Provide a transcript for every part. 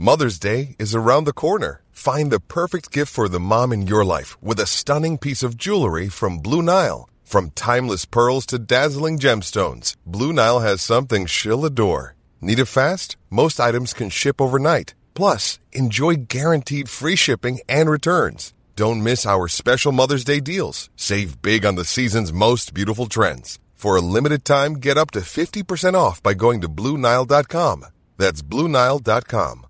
Mother's Day is around the corner. Find the perfect gift for the mom in your life with a stunning piece of jewelry from Blue Nile. From timeless pearls to dazzling gemstones, Blue Nile has something she'll adore. Need it fast? Most items can ship overnight. Plus, enjoy guaranteed free shipping and returns. Don't miss our special Mother's Day deals. Save big on the season's most beautiful trends. For a limited time, get up to 50% off by going to BlueNile.com. That's BlueNile.com.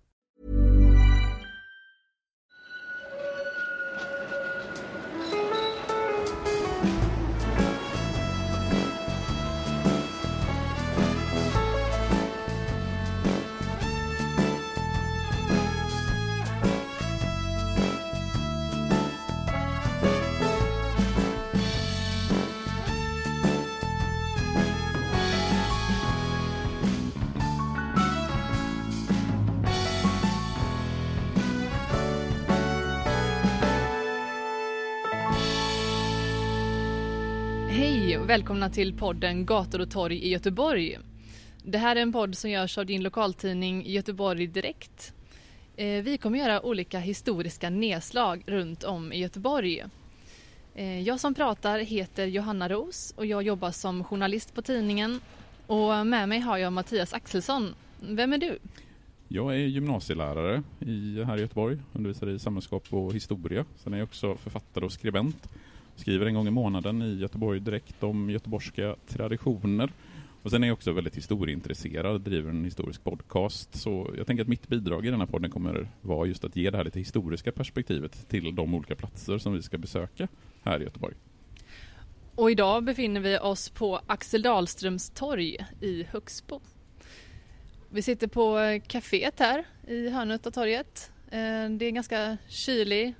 Hej och välkomna till podden Gator och torg i Göteborg. Det här är en podd som görs av din lokaltidning Göteborg Direkt. Vi kommer göra olika historiska nedslag runt om i Göteborg. Jag som pratar heter Johanna Ros och jag jobbar som journalist på tidningen. Och med mig har jag Mattias Axelsson. Vem är du? Jag är gymnasielärare här i Göteborg, undervisar i samhällskunskap och historia. Sen är jag också författare och skribent. Skriver en gång i månaden i Göteborg Direkt om göteborgska traditioner. Och sen är jag också väldigt historieintresserad, driver en historisk podcast. Så jag tänker att mitt bidrag i den här podden kommer vara just att ge det här lite historiska perspektivet till de olika platser som vi ska besöka här i Göteborg. Och idag befinner vi oss på Axel Dahlströms torg i Högsbo. Vi sitter på kaféet här i hörnet av torget. Det är ganska kylig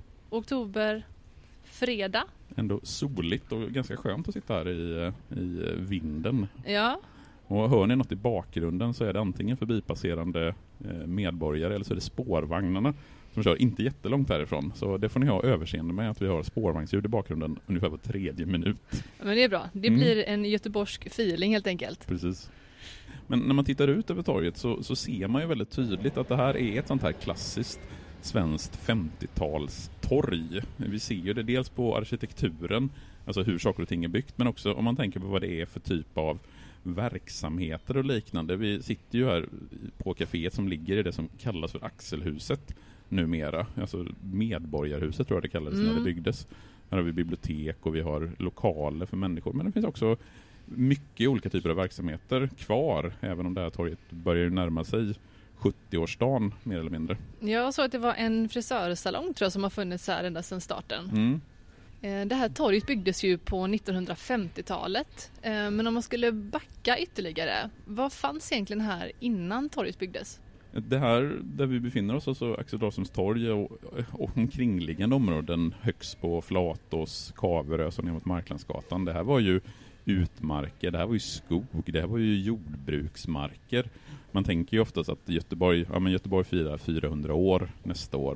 oktoberfredag. Ändå soligt och ganska skönt att sitta här i vinden. Ja. Och hör ni något i bakgrunden så är det antingen förbipasserande medborgare eller så är det spårvagnarna som kör inte jättelångt härifrån. Så det får ni ha överseende med att vi har spårvagnsljud i bakgrunden ungefär på 3:e minut. Men det är bra. Det blir en göteborgsk feeling helt enkelt. Precis. Men när man tittar ut över torget så ser man ju väldigt tydligt att det här är ett sånt här klassiskt svenskt 50-tals torg. Vi ser ju det dels på arkitekturen, alltså hur saker och ting är byggt, men också om man tänker på vad det är för typ av verksamheter och liknande. Vi sitter ju här på kaféet som ligger i det som kallas för Axelhuset numera. Alltså Medborgarhuset tror jag det kallades när det byggdes. Här har vi bibliotek och vi har lokaler för människor, men det finns också mycket olika typer av verksamheter kvar, även om det här torget börjar närma sig 70-årsdagen mer eller mindre. Jag såg att det var en frisörsalong tror jag som har funnits här ända sedan starten. Det här torget byggdes ju på 1950-talet. Men om man skulle backa ytterligare, vad fanns egentligen här innan torget byggdes? Det här där vi befinner oss, alltså Axel Dahlströms torg och omkringliggande områden, Högsbo, Flatås, Kaverö och ner mot Marklandsgatan. Det här var ju utmarker, det här var ju skog, det här var ju jordbruksmarker. Man tänker ju oftast att Göteborg firar 400 år nästa år,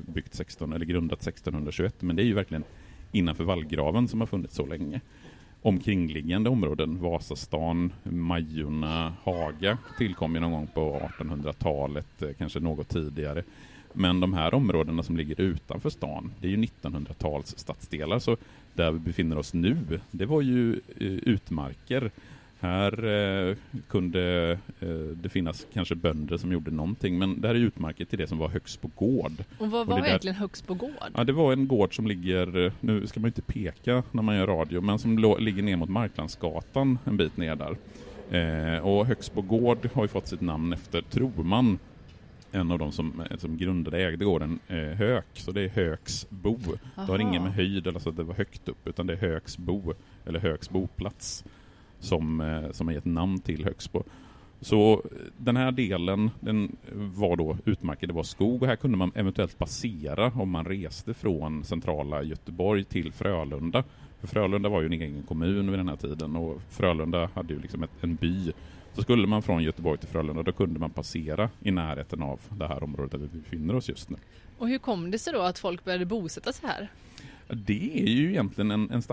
grundat 1621, men det är ju verkligen innanför vallgraven som har funnits så länge. Omkringliggande områden, Vasastan, Majorna, Haga tillkom ju någon gång på 1800-talet, kanske något tidigare. Men de här områdena som ligger utanför stan, det är ju 1900-tals stadsdelar, så där vi befinner oss nu, det var ju utmarker. Här kunde det finnas kanske bönder som gjorde någonting, men det här är utmarker till det som var Högsbo gård. Och vad var egentligen Högsbo gård? Ja, det var en gård som ligger, nu ska man inte peka när man gör radio, men som ligger ner mot Marklandsgatan en bit ner där. Och Högsbo gård har ju fått sitt namn efter Troman, en av de som grundade ägde gården Hök, så det är Högsbo. Det har ingen med höjd eller så att det var högt upp, utan det är Högsbo eller Högsboplats som har gett namn till Högsbo. Så den här delen, den var då utmarker, det var skog, och här kunde man eventuellt passera om man reste från centrala Göteborg till Frölunda. För Frölunda var ju en egen kommun vid den här tiden, och Frölunda hade ju liksom en by. Så skulle man från Göteborg till Frölunda, då kunde man passera i närheten av det här området där vi befinner oss just nu. Och hur kom det sig då att folk började bosätta sig här? Det är ju egentligen en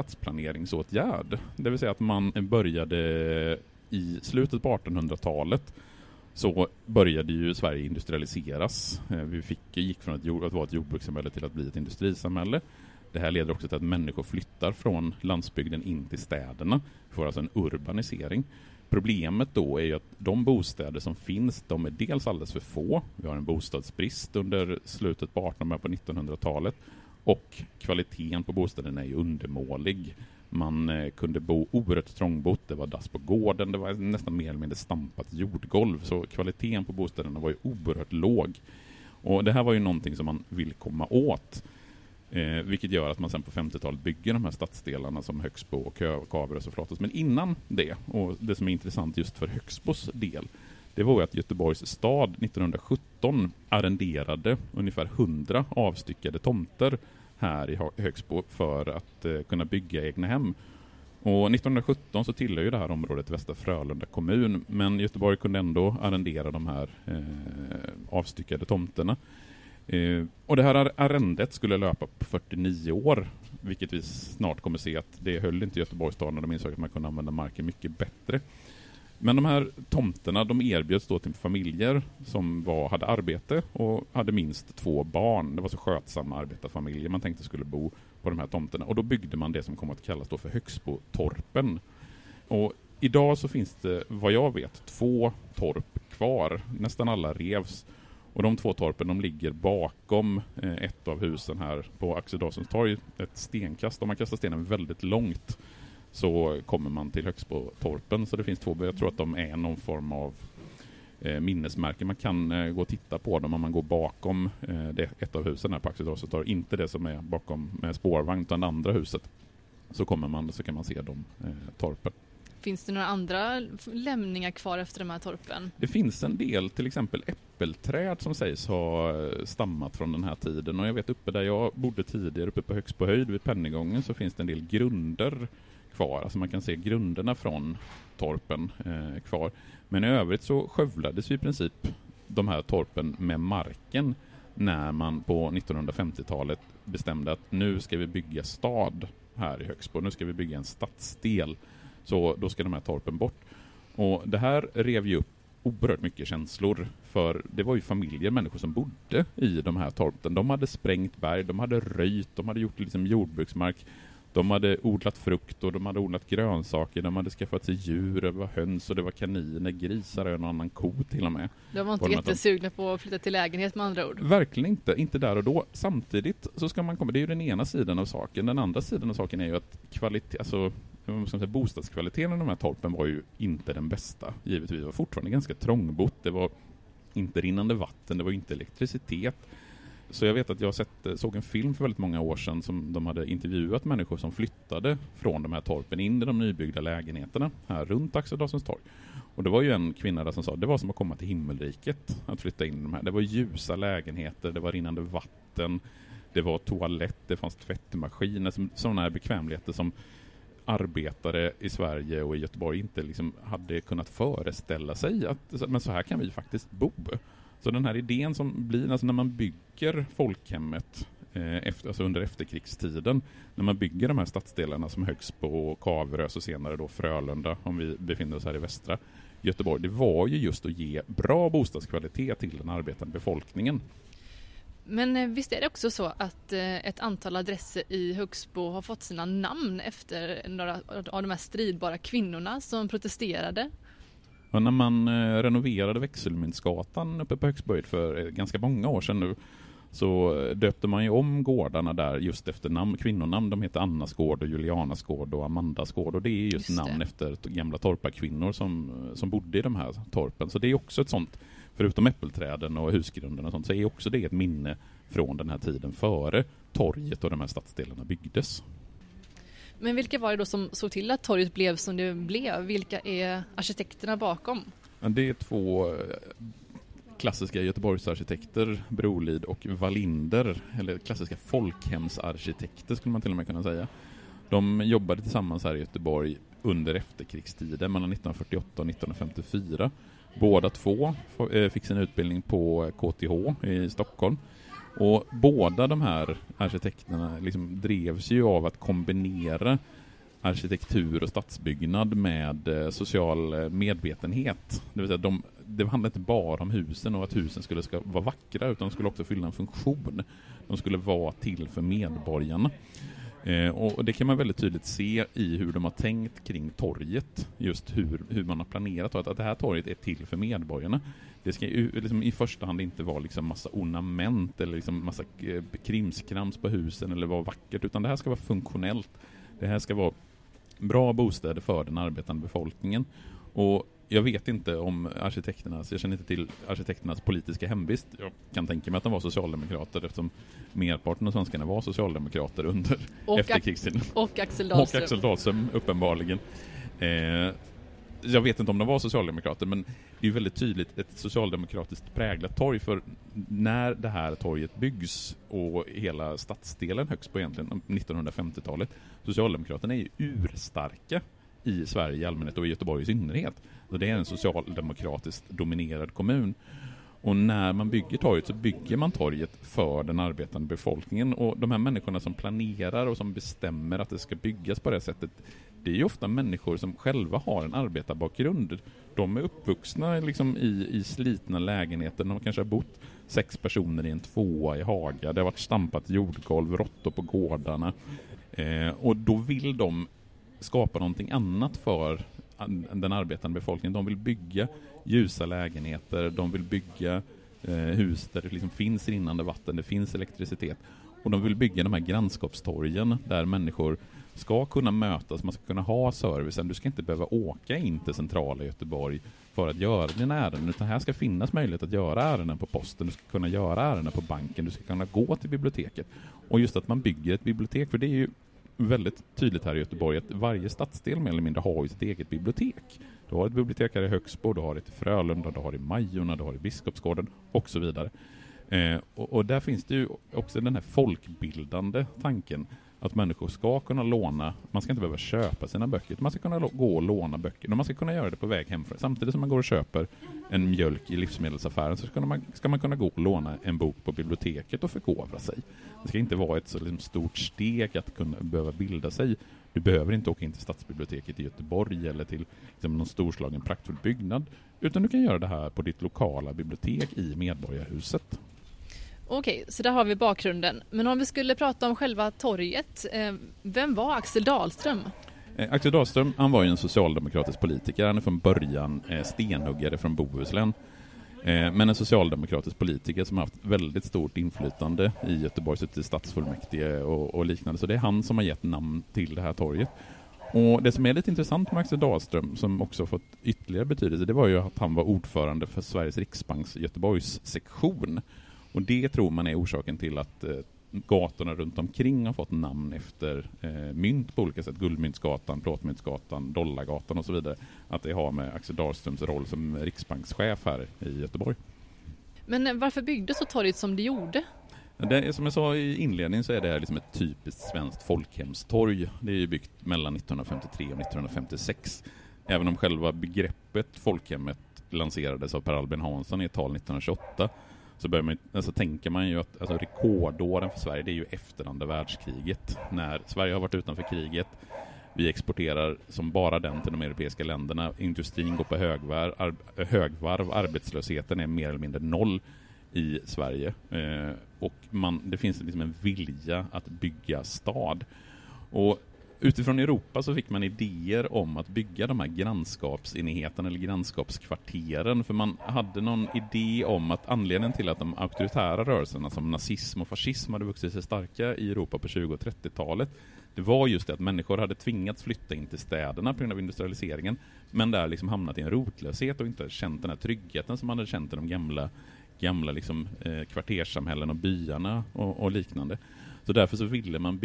stadsplaneringsåtgärd. Det vill säga att man började i slutet på 1800-talet så började ju Sverige industrialiseras. Vi gick från att vara ett jordbrukssamhälle till att bli ett industrisamhälle. Det här leder också till att människor flyttar från landsbygden in till städerna. Vi får alltså en urbanisering. Problemet då är ju att de bostäder som finns, de är dels alldeles för få. Vi har en bostadsbrist under slutet på 1800- på 1900-talet. Och kvaliteten på bostäderna är ju undermålig. Man kunde bo oerhört trångbott, det var dass på gården, det var nästan mer eller mindre stampat jordgolv. Så kvaliteten på bostäderna var ju oerhört låg. Och det här var ju någonting som man vill komma åt. Vilket gör att man sen på 50-talet bygger de här stadsdelarna som Högsbo och Kaverös och Flatås. Men innan det, och det som är intressant just för Högsbos del, det var ju att Göteborgs stad 1917 arrenderade ungefär 100 avstyckade tomter här i Högsbo för att kunna bygga egna hem. Och 1917 så tillhör ju det här området Västra Frölunda kommun, men Göteborg kunde ändå arrendera de här avstyckade tomterna. Och det här arrendet skulle löpa på 49 år, vilket vi snart kommer se att det höll inte Göteborgs stad när de insåg att man kunde använda marken mycket bättre. Men de här tomterna, de erbjöds då till familjer som hade arbete och hade minst 2 barn. Det var så skötsamma arbetarfamiljer man tänkte skulle bo på de här tomterna. Och då byggde man det som kommer att kallas då för Högsbotorpen. Och idag så finns det, vad jag vet, 2 torp kvar. Nästan alla revs. Och de 2 torpen, de ligger bakom ett av husen här på Axel Dawsons torg. Ett stenkast. Om man kastar stenen väldigt långt så kommer man till Högsbotorpen. Så det finns 2, jag tror att de är någon form av minnesmärken. Man kan gå och titta på dem om man går bakom ett av husen här på Axel Dawsons torg. Inte det som är bakom med spårvagn utan det andra huset. Så kommer man, så kan man se de torpen. Finns det några andra lämningar kvar efter de här torpen? Det finns en del, till exempel äppelträd som sägs ha stammat från den här tiden. Och jag vet uppe där jag bodde tidigare, uppe på Högsbo höjd vid Pennygången, så finns det en del grunder kvar. Alltså man kan se grunderna från torpen kvar. Men i övrigt så skövlades ju i princip de här torpen med marken när man på 1950-talet bestämde att nu ska vi bygga stad här i Högsbo. Nu ska vi bygga en stadsdel. Så då ska de här torpen bort. Och det här rev ju upp oerhört mycket känslor. För det var ju familjer, människor som bodde i de här torpen. De hade sprängt berg, de hade röjt, de hade gjort liksom jordbruksmark. De hade odlat frukt och de hade odlat grönsaker. De hade skaffat sig djur, det var höns och det var kaniner, grisar och en annan ko till och med. De var inte jättesugna på att flytta till lägenhet med andra ord. Verkligen inte där och då. Samtidigt så ska man komma, det är ju den ena sidan av saken. Den andra sidan av saken är ju att bostadskvaliteten i de här torpen var ju inte den bästa. Givetvis var fortfarande ganska trångbott. Det var inte rinnande vatten, det var inte elektricitet. Så jag vet att jag såg en film för väldigt många år sedan som de hade intervjuat människor som flyttade från de här torpen in i de nybyggda lägenheterna här runt Axel Dawsons torg. Och det var ju en kvinna där som sa att det var som att komma till himmelriket att flytta in i de här. Det var ljusa lägenheter, det var rinnande vatten, det var toalett, det fanns tvättmaskiner, sådana här bekvämligheter som arbetare i Sverige och i Göteborg inte liksom hade kunnat föreställa sig att men så här kan vi faktiskt bo. Så den här idén som blir, alltså när man bygger folkhemmet under efterkrigstiden, när man bygger de här stadsdelarna som Högsbo och Kaverös och senare då Frölunda, om vi befinner oss här i västra Göteborg, det var ju just att ge bra bostadskvalitet till den arbetande befolkningen. Men visst är det också så att ett antal adresser i Högsbo har fått sina namn efter några av de här stridbara kvinnorna som protesterade? Och när man renoverade Växelmyntsgatan uppe på Högsbo för ganska många år sedan nu, så döpte man ju om gårdarna där just efter kvinnonamn. De heter Annas gård och Julianas gård och Amandas gård, och det är just namn efter gamla torparkvinnor som bodde i de här torpen. Så det är också ett sånt, förutom äppelträden och husgrunden och sånt, så är också det ett minne från den här tiden före torget och de här stadsdelarna byggdes. Men vilka var det då som såg till att torget blev som det blev? Vilka är arkitekterna bakom? Det är 2 klassiska Göteborgsarkitekter, Brolid och Wallinder, eller klassiska folkhemsarkitekter skulle man till och med kunna säga. De jobbade tillsammans här i Göteborg under efterkrigstiden mellan 1948 och 1954. Båda 2 fick sin utbildning på KTH i Stockholm. Och båda de här arkitekterna liksom drevs ju av att kombinera arkitektur och stadsbyggnad med social medvetenhet. Det vill säga det handlar inte bara om husen och att husen ska vara vackra, utan de skulle också fylla en funktion. De skulle vara till för medborgarna. Och det kan man väldigt tydligt se i hur de har tänkt kring torget, just hur man har planerat att det här torget är till för medborgarna. Det ska ju liksom i första hand inte vara liksom massa ornament eller liksom massa krimskrams på husen eller vara vackert, utan det här ska vara funktionellt. Det här ska vara bra bostäder för den arbetande befolkningen. Och jag vet inte om jag känner inte till arkitekternas politiska hemvist. Jag kan tänka mig att de var socialdemokrater, eftersom merparten av svenskarna var socialdemokrater under efterkrigstiden. Och Axel Dahlström. Och Axel Dahlström, uppenbarligen. Jag vet inte om de var socialdemokrater, men det är väldigt tydligt ett socialdemokratiskt präglat torg, för när det här torget byggs och hela stadsdelen högst på egentligen 1950-talet, Socialdemokraterna är ju urstarka i Sverige i allmänhet och i Göteborg i synnerhet. Så det är en socialdemokratiskt dominerad kommun. Och när man bygger torget så bygger man torget för den arbetande befolkningen. Och de här människorna som planerar och som bestämmer att det ska byggas på det sättet, det är ju ofta människor som själva har en arbetarbakgrund. De är uppvuxna liksom i slitna lägenheter. De kanske har bott 6 personer i en 2 i Haga. Det har varit stampat jordgolv, råttor på gårdarna. Och då vill de skapa någonting annat för den arbetande befolkningen. De vill bygga ljusa lägenheter, de vill bygga hus där det liksom finns rinnande vatten, det finns elektricitet. Och de vill bygga de här grannskapstorgen där människor ska kunna mötas, man ska kunna ha servicen. Du ska inte behöva åka in till centrala Göteborg för att göra dina ärenden, utan här ska finnas möjlighet att göra ärenden på posten, du ska kunna göra ärenden på banken, du ska kunna gå till biblioteket. Och just att man bygger ett bibliotek, för det är ju väldigt tydligt här i Göteborg att varje stadsdel mer eller mindre har ju sitt eget bibliotek. Du har ett bibliotek här i Högsbo, du har ett i Frölunda, du har i Majorna, du har i Biskopsgården och så vidare. Och där finns det ju också den här folkbildande tanken att människor ska kunna låna, man ska inte behöva köpa sina böcker, man ska kunna gå och låna böcker, och man ska kunna göra det på väg hem. Samtidigt som man går och köper en mjölk i livsmedelsaffären så ska man kunna gå och låna en bok på biblioteket och förkovra sig. Det ska inte vara ett så liksom stort steg att kunna behöva bilda sig. Du behöver inte åka in till stadsbiblioteket i Göteborg eller till liksom någon storslagen praktfull byggnad, utan du kan göra det här på ditt lokala bibliotek i Medborgarhuset. Okej, så där har vi bakgrunden. Men om vi skulle prata om själva torget, vem var Axel Dahlström? Axel Dahlström, han var ju en socialdemokratisk politiker. Han är från början stenhuggare från Bohuslän. Men en socialdemokratisk politiker som har haft väldigt stort inflytande i Göteborgs stadsfullmäktige och liknande. Så det är han som har gett namn till det här torget. Och det som är lite intressant med Axel Dahlström, som också fått ytterligare betydelse, det var ju att han var ordförande för Sveriges Riksbanks Göteborgs sektion. Och det tror man är orsaken till att gatorna runt omkring har fått namn efter mynt på olika sätt. Guldmyntsgatan, Plåtmyntsgatan, Dollargatan och så vidare. Att det har med Axel Dahlströms roll som riksbankschef här i Göteborg. Men varför byggdes så torget som det gjorde? Det, som jag sa i inledningen, så är det här liksom ett typiskt svenskt folkhemstorg. Det är ju byggt mellan 1953 och 1956. Även om själva begreppet folkhemmet lanserades av Per Albin Hansson i ett tal 1928, så tänker man ju att rekordåren för Sverige, det är ju efter andra världskriget. När Sverige har varit utanför kriget, vi exporterar som bara den till de europeiska länderna, industrin går på högvarv, arbetslösheten är mer eller mindre noll i Sverige. Och det finns liksom en vilja att bygga stad. Och utifrån Europa så fick man idéer om att bygga de här grannskapsenheterna eller grannskapskvarteren, för man hade någon idé om att anledningen till att de auktoritära rörelserna som nazism och fascism hade vuxit sig starka i Europa på 20- och 30-talet, det var just det att människor hade tvingats flytta in till städerna på grund av industrialiseringen, men där liksom hamnat i en rotlöshet och inte känt den här tryggheten som man hade känt i de gamla liksom, kvarterssamhällen och byarna och liknande. Så därför så ville man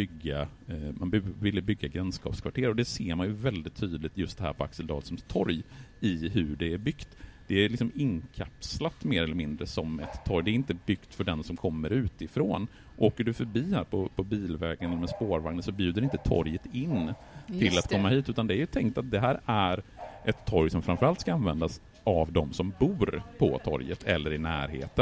ville bygga grannskapskvarter, och det ser man ju väldigt tydligt just här på Axel Dahlströms torg i hur det är byggt. Det är liksom inkapslat mer eller mindre som ett torg. Det är inte byggt för den som kommer utifrån. Åker du förbi här på bilvägen eller med spårvagnen, så bjuder inte torget in till att komma hit, utan det är ju tänkt att det här är ett torg som framförallt ska användas av de som bor på torget eller i närheten.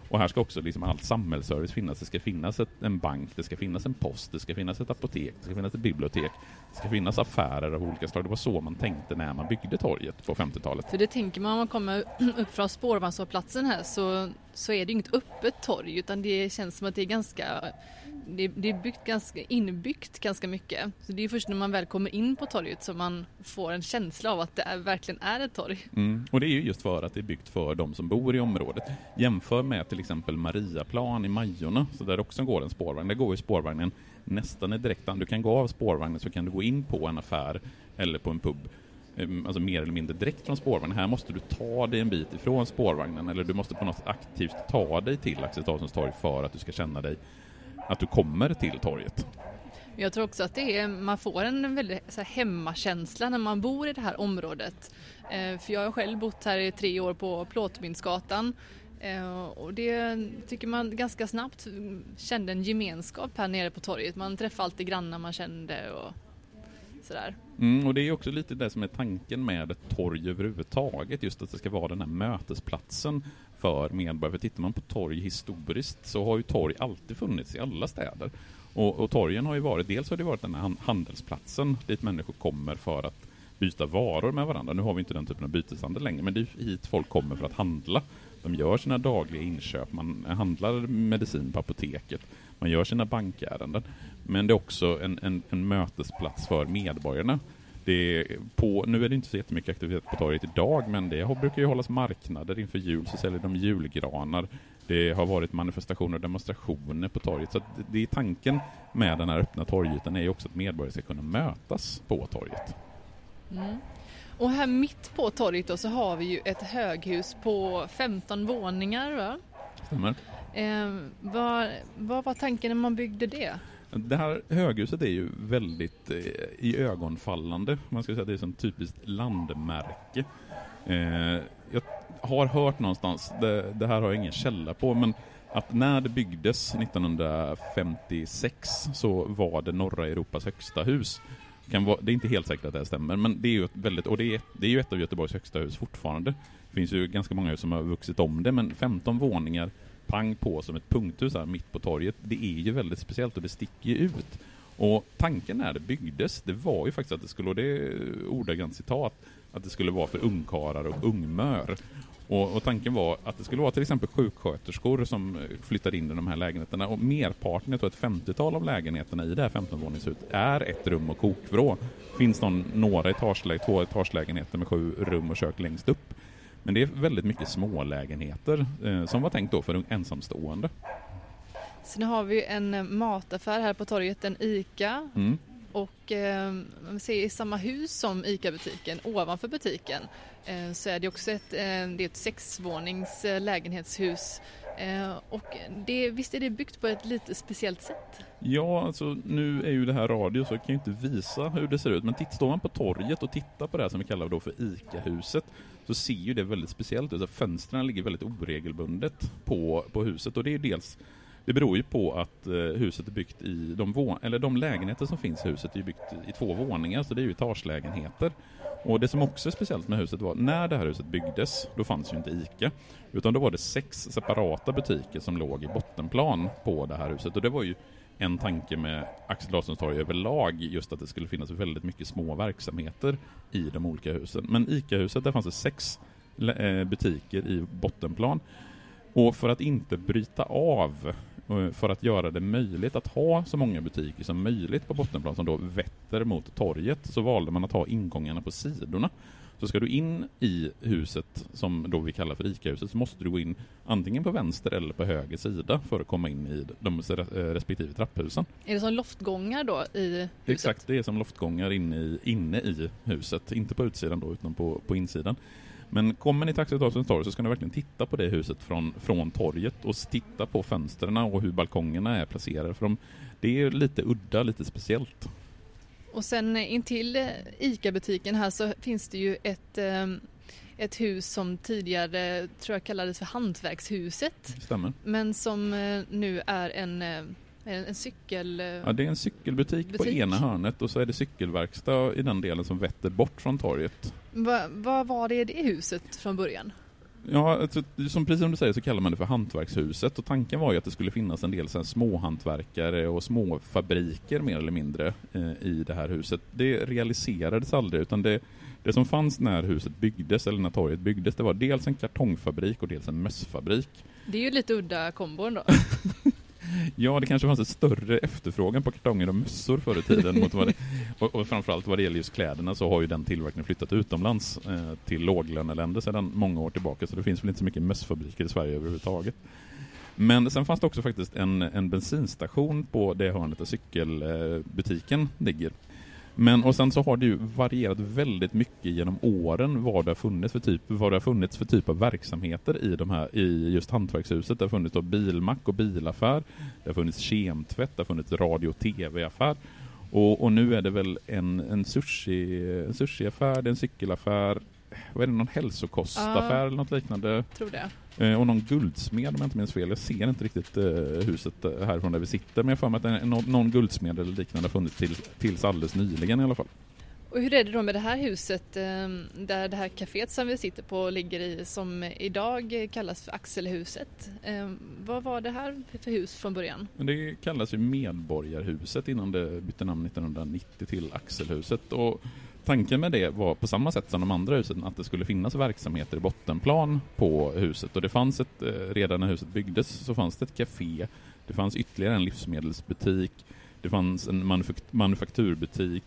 Och här ska också liksom allt samhällsservice finnas. Det ska finnas en bank, det ska finnas en post, det ska finnas ett apotek, det ska finnas ett bibliotek, det ska finnas affärer av olika slag. Det var så man tänkte när man byggde torget på 50-talet. För det tänker man om man kommer upp från spårvagnshållplatsen här så är det inget öppet torg, utan det känns som att det är ganska... Det är byggt inbyggt ganska mycket. Så det är först när man väl kommer in på torget som man får en känsla av att det verkligen är ett torg. Och det är ju just för att det är byggt för de som bor i området. Jämför med till exempel Mariaplan i Majorna, så där också går en spårvagn. Där går ju spårvagnen nästan direkt. Du kan gå av spårvagnen så kan du gå in på en affär eller på en pub. Alltså mer eller mindre direkt från spårvagnen. Här måste du ta dig en bit ifrån spårvagnen, eller du måste på något aktivt ta dig till Axel Dawsons torg för att du ska känna dig att du kommer till torget. Jag tror också att man får en väldigt så här, hemmakänsla när man bor i det här området. För jag har själv bott här i 3 år på Plåtmyntsgatan. Och det tycker man ganska snabbt kände en gemenskap här nere på torget. Man träffade alltid grannar man kände och sådär. Och det är också lite det som är tanken med ett torg överhuvudtaget. Just att det ska vara den här mötesplatsen för medborgare. För tittar man på torg historiskt så har ju torg alltid funnits i alla städer. Och torgen har ju varit, dels har det varit den här handelsplatsen dit människor kommer för att byta varor med varandra. Nu har vi inte den typen av byteshandel längre, men det är hit folk kommer för att handla. De gör sina dagliga inköp, man handlar medicin på apoteket, man gör sina bankärenden. Men det är också en mötesplats för medborgarna. Nu är det inte så jättemycket aktivitet på torget idag, men det brukar ju hållas marknader inför jul, så säljer de julgranar. Det har varit manifestationer och demonstrationer på torget. Så att det är tanken med den här öppna torgytan är ju också att medborgare ska kunna mötas på torget. Och här mitt på torget då så har vi ju ett höghus på 15 våningar, va? Stämmer. Vad var tanken när man byggde det? Det här höghuset är ju väldigt iögonfallande. Man ska säga att det är som typiskt landmärke. Jag har hört någonstans, det här har jag ingen källa på, men att när det byggdes 1956 så var det norra Europas högsta hus. Det är inte helt säkert att det stämmer, men det är ju det är ju ett av Göteborgs högsta hus fortfarande. Det finns ju ganska många hus som har vuxit om det, men 15 våningar pang på som ett punkthus här mitt på torget, det är ju väldigt speciellt och det sticker ut. Och tanken när det byggdes, det var ju faktiskt att det skulle, och det är ordagrant citat, att det skulle vara för ungkarlar och ungmör. Och tanken var att det skulle vara till exempel sjuksköterskor som flyttade in i de här lägenheterna. Och merparten, jag tror ett 50-tal av lägenheterna i det här 15-våningshuset är ett rum och kokvrå. Finns några två etagelägenheter med 7 rum och kök längst upp. Men det är väldigt mycket små lägenheter som var tänkt då för ensamstående. Så nu har vi en mataffär här på torget, en ICA. Och man ser i samma hus som ICA-butiken, ovanför butiken, så är det också ett 6-vånings lägenhetshus. Och visst är det byggt på ett lite speciellt sätt? Ja, alltså nu är ju det här radio så jag kan ju inte visa hur det ser ut. Men står man på torget och tittar på det här som vi kallar då för ICA-huset, så ser ju det väldigt speciellt ut. Fönstren ligger väldigt oregelbundet på huset, och det är dels... Det beror ju på att huset är byggt i de lägenheter som finns i huset är byggt i 2 våningar, så det är ju etagelägenheter. Och det som också är speciellt med huset var, när det här huset byggdes, då fanns ju inte ICA, utan då var det 6 separata butiker som låg i bottenplan på det här huset. Och det var ju en tanke med Axel Dawsons torg överlag, just att det skulle finnas väldigt mycket små verksamheter i de olika husen. Men ICA-huset, där fanns det 6 butiker i bottenplan. Och för att inte bryta av, för att göra det möjligt att ha så många butiker som möjligt på bottenplan som då vetter mot torget, så valde man att ha ingångarna på sidorna. Så ska du in i huset, som då vi kallar för ICA-huset, så måste du gå in antingen på vänster eller på höger sida för att komma in i de respektive trapphusen. Är det som loftgångar då i huset? Exakt, det är som loftgångar inne i huset. Inte på utsidan då, utan på insidan. Men kommer ni till Axel Dawsons torg så ska ni verkligen titta på det huset från torget och titta på fönstren och hur balkongerna är placerade. För det är lite udda, lite speciellt. Och sen intill ICA-butiken här så finns det ju ett hus som tidigare tror jag kallades för hantverkshuset. Stämmer. Men som nu är en cykel... Ja, det är en cykelbutik på ena hörnet, och så är det cykelverkstad i den delen som vetter bort från torget. Vad var det huset från början? Ja, alltså, precis som du säger så kallar man det för hantverkshuset, och tanken var ju att det skulle finnas en del så här småhantverkare och små fabriker mer eller mindre i det här huset. Det realiserades aldrig, utan det som fanns när huset byggdes, eller när torget byggdes, det var dels en kartongfabrik och dels en mössfabrik. Det är ju lite udda kombon då. Ja, det kanske fanns ett större efterfrågan på kartonger och mössor förr i tiden mot vad det, och framförallt vad det gäller just kläderna, så har ju den tillverkningen flyttat utomlands till låglöneländer sedan många år tillbaka, så det finns väl inte så mycket mössfabriker i Sverige överhuvudtaget. Men sen fanns det också faktiskt en bensinstation på det hörnet där cykelbutiken ligger. Och sen så har det ju varierat väldigt mycket genom åren vad det har funnits för typ av verksamheter i just hantverkshuset. Det har funnits då bilmack och bilaffär, det har funnits kemtvätt, det har funnits radio- och tv-affär. Och nu är det väl en sushiaffär, det är en cykelaffär, vad är det, någon hälsokostaffär eller något liknande? Tror det. Och någon guldsmed om jag inte minns fel. Jag ser inte riktigt huset härifrån där vi sitter, men jag får med att någon guldsmed eller liknande har funnits tills alldeles nyligen i alla fall. Och hur är det då med det här huset där det här kaféet som vi sitter på ligger i, som idag kallas för Axelhuset? Vad var det här för hus från början? Det kallas ju Medborgarhuset innan det bytte namn 1990 till Axelhuset, och tanken med det var på samma sätt som de andra husen att det skulle finnas verksamheter i bottenplan på huset, och det fanns redan när huset byggdes så fanns det ett café, det fanns ytterligare en livsmedelsbutik, det fanns en manufakturbutik,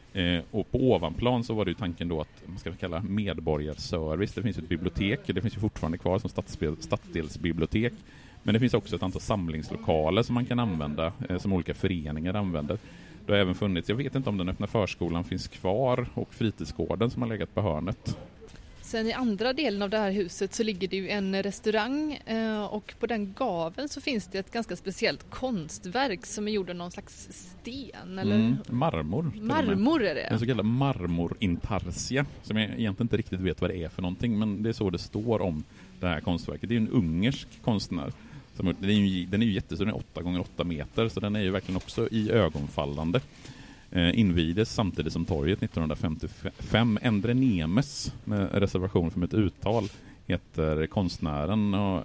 och på ovanplan så var det ju tanken då att man ska kalla medborgarservice. Det finns ett bibliotek, det finns ju fortfarande kvar som stadsdelsbibliotek, men det finns också ett antal samlingslokaler som man kan använda, som olika föreningar använder. Det har även funnits, jag vet inte om den öppna förskolan finns kvar, och fritidsgården som har legat på hörnet. Sen i andra delen av det här huset så ligger det ju en restaurang, och på den gaveln så finns det ett ganska speciellt konstverk som är gjord av någon slags sten eller marmor. Marmor är det. En så kallad marmorintarsia, som jag egentligen inte riktigt vet vad det är för någonting, men det är så det står om det här konstverket. Det är en ungersk konstnär. Den är ju jättestor, den är 8x8 meter, så den är ju verkligen också i ögonfallande. Invigdes samtidigt som torget 1955. Endre Nemes, med reservation för mitt uttal, heter konstnären. Och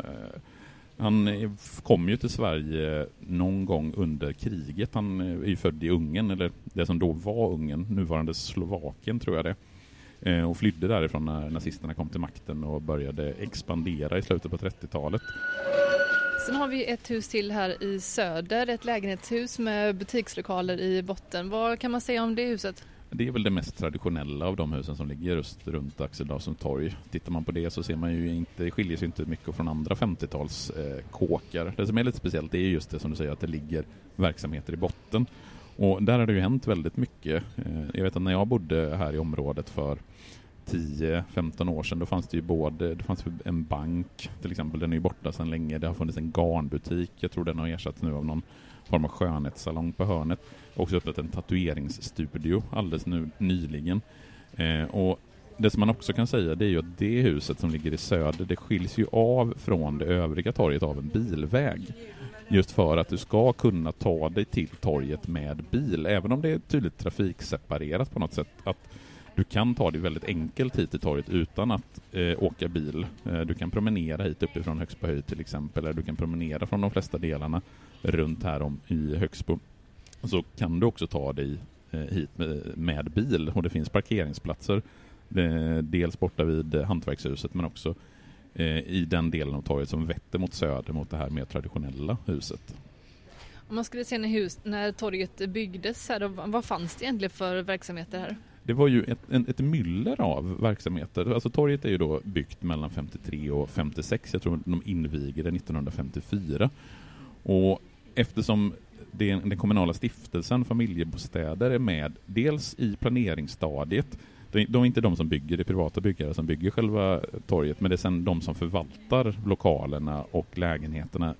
han kom ju till Sverige någon gång under kriget. Han är ju född i Ungern, eller det som då var Ungern, nuvarande Slovakien tror jag det. Och flydde därifrån när nazisterna kom till makten och började expandera i slutet på 30-talet. Sen har vi ett hus till här i söder, ett lägenhetshus med butikslokaler i botten. Vad kan man säga om det huset? Det är väl det mest traditionella av de husen som ligger just runt Axel Dawsons torg. Tittar man på det så ser man ju inte, det skiljer sig inte mycket från andra 50-tals kåkar. Det som är lite speciellt är just det som du säger, att det ligger verksamheter i botten. Och där har det ju hänt väldigt mycket. Jag vet att när jag bodde här i området för 10-15 år sedan, då fanns det ju det fanns en bank till exempel, den är ju borta sedan länge. Det har funnits en garnbutik, jag tror den har ersatts nu av någon form av skönhetssalong på hörnet. Också öppnat en tatueringsstudio alldeles nyligen. Och det som man också kan säga, det är ju att det huset som ligger i söder, det skiljs ju av från det övriga torget av en bilväg. Just för att du ska kunna ta dig till torget med bil, även om det är tydligt trafikseparerat på något sätt, att du kan ta dig väldigt enkelt hit till torget utan att åka bil. Du kan promenera hit uppifrån Högsbo höjd till exempel, eller du kan promenera från de flesta delarna runt här om i Högsbo. Så kan du också ta dig hit med bil, och det finns parkeringsplatser dels borta vid hantverkshuset, men också i den delen av torget som vetter mot söder, mot det här mer traditionella huset. Om man skulle se när torget byggdes här, vad fanns det egentligen för verksamheter här? Det var ju ett myller av verksamheter. Alltså torget är ju då byggt mellan 53 och 56. Jag tror de invigde 1954. Och eftersom den kommunala stiftelsen Familjebostäder är med dels i planeringsstadiet, de är inte de som bygger, det privata byggare som bygger själva torget, men det är sen de som förvaltar lokalerna och lägenheterna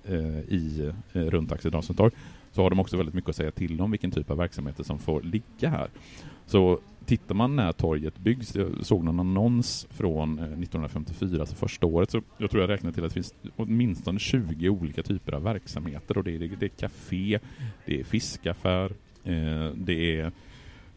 runt Axel Dawsons torg, så har de också väldigt mycket att säga till om vilken typ av verksamheter som får ligga här. Så tittar man när torget byggs, jag såg någon annons från 1954, alltså första året, så jag tror jag räknar till att det finns åtminstone 20 olika typer av verksamheter, och det är café, det är fiskaffär, det är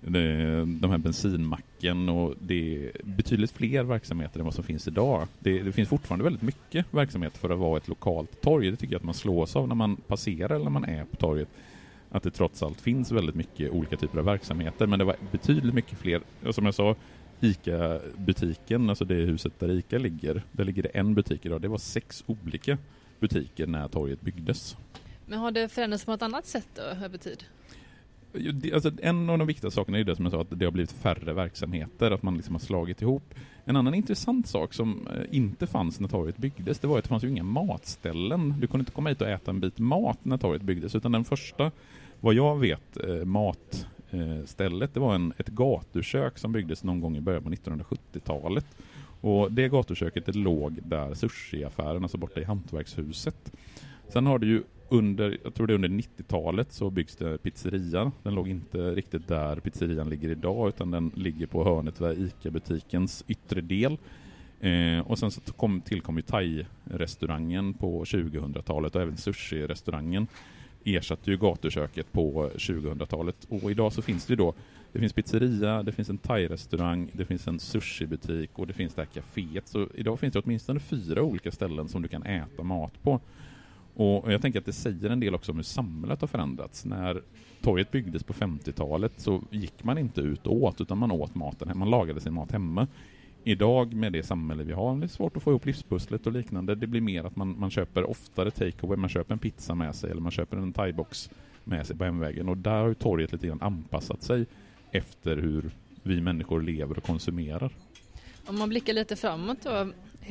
de här bensinmacken, och det är betydligt fler verksamheter än vad som finns idag. Det finns fortfarande väldigt mycket verksamhet för att vara ett lokalt torg. Det tycker jag att man slås av när man passerar eller när man är på torget. Att det trots allt finns väldigt mycket olika typer av verksamheter, men det var betydligt mycket fler. Som jag sa, ICA-butiken, alltså det huset där ICA ligger, där ligger det en butik idag. Det var 6 olika butiker när torget byggdes. Men har det förändrats på något annat sätt då, över tid? Alltså, en av de viktiga sakerna är det som jag sa, att det har blivit färre verksamheter, att man liksom har slagit ihop. En annan intressant sak som inte fanns när torget byggdes, det var att det fanns ju inga matställen. Du kunde inte komma hit och äta en bit mat när torget byggdes, utan den första, vad jag vet, matstället, det var ett gatukök som byggdes någon gång i början på 1970-talet. Och det gatuköket, det låg där sushiaffären, alltså borta i hantverkshuset. Sen har det ju jag tror det är under 90-talet så byggs det pizzeria. Den låg inte riktigt där pizzerian ligger idag, utan den ligger på hörnet där ICA-butikens yttre del. Och sen så tillkom ju thai-restaurangen på 2000-talet, och även sushi-restaurangen ersatte ju gatuköket på 2000-talet. Och idag så finns det finns pizzeria, det finns en thai-restaurang, det finns en sushi-butik och det finns det här kaféet. Så idag finns det åtminstone 4 olika ställen som du kan äta mat på. Och jag tänker att det säger en del också om hur samhället har förändrats. När torget byggdes på 50-talet så gick man inte ut och åt, utan man åt maten. Man lagade sin mat hemma. Idag med det samhälle vi har, det är svårt att få ihop livspusslet och liknande. Det blir mer att man köper oftare takeaway, man köper en pizza med sig eller man köper en thaibox med sig på hemvägen. Och där har ju torget lite grann anpassat sig efter hur vi människor lever och konsumerar. Om man blickar lite framåt då,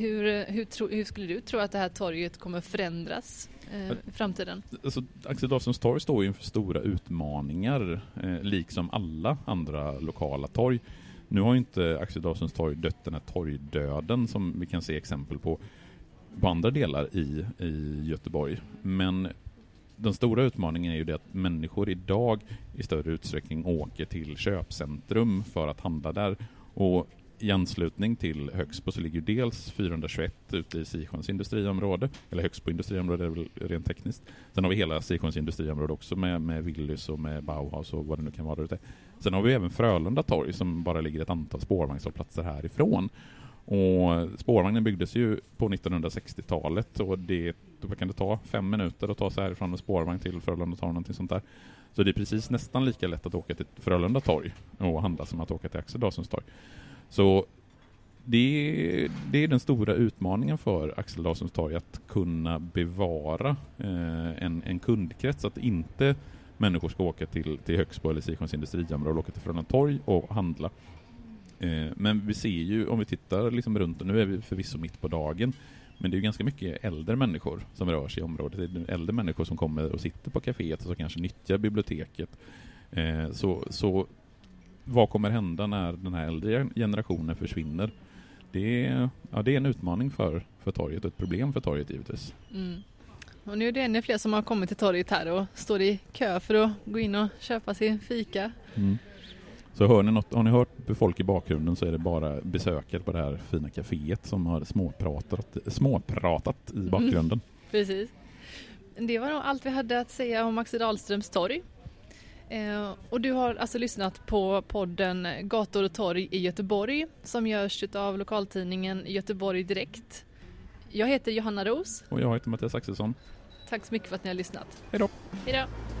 hur skulle du tro att det här torget kommer förändras i framtiden? Alltså, Axel Dawsons torg står ju inför stora utmaningar, liksom alla andra lokala torg. Nu har ju inte Axel Dawsons torg dött den här torgdöden som vi kan se exempel på andra delar i Göteborg. Men den stora utmaningen är ju det att människor idag i större utsträckning åker till köpcentrum för att handla där. Och i anslutning till Högsbo så ligger ju dels 421 ute i Sisjons industriområde, eller Högsbo industriområde är väl rent tekniskt. Sen har vi hela Sisjons industriområde också med Willys och med Bauhaus och vad det nu kan vara ute. Sen har vi även Frölunda torg som bara ligger ett antal spårvagnshållplatser härifrån. Och spårvagnen byggdes ju på 1960-talet och då kan det ta 5 minuter att ta sig härifrån med spårvagn till Frölunda torg, någonting sånt där. Så det är precis nästan lika lätt att åka till Frölunda torg och handla som att åka till Axel Dawsons torg. Så det är den stora utmaningen för Axel Dawsons torg, att kunna bevara en kundkrets, att inte människor ska åka till Högsbo eller Sisjons industriområde och åka till Frölunda torg och handla. Men vi ser ju, om vi tittar liksom runt, och nu är vi förvisso mitt på dagen, men det är ju ganska mycket äldre människor som rör sig i området. Det är äldre människor som kommer och sitter på kaféet och så kanske nyttjar biblioteket. Så vad kommer hända när den här äldre generationen försvinner? Det är en utmaning för torget, ett problem för torget givetvis. Mm. Och nu är det ännu fler som har kommit till torget här och står i kö för att gå in och köpa sin fika. Mm. Så har ni hört folk i bakgrunden, så är det bara besökare på det här fina kaféet som har småpratat i bakgrunden. Precis. Det var nog allt vi hade att säga om Axel Dahlströms torg. Och du har alltså lyssnat på podden Gator och torg i Göteborg som görs av lokaltidningen Göteborg Direkt. Jag heter Johanna Ros. Och jag heter Mattias Axelsson. Tack så mycket för att ni har lyssnat. Hej då. Hej då.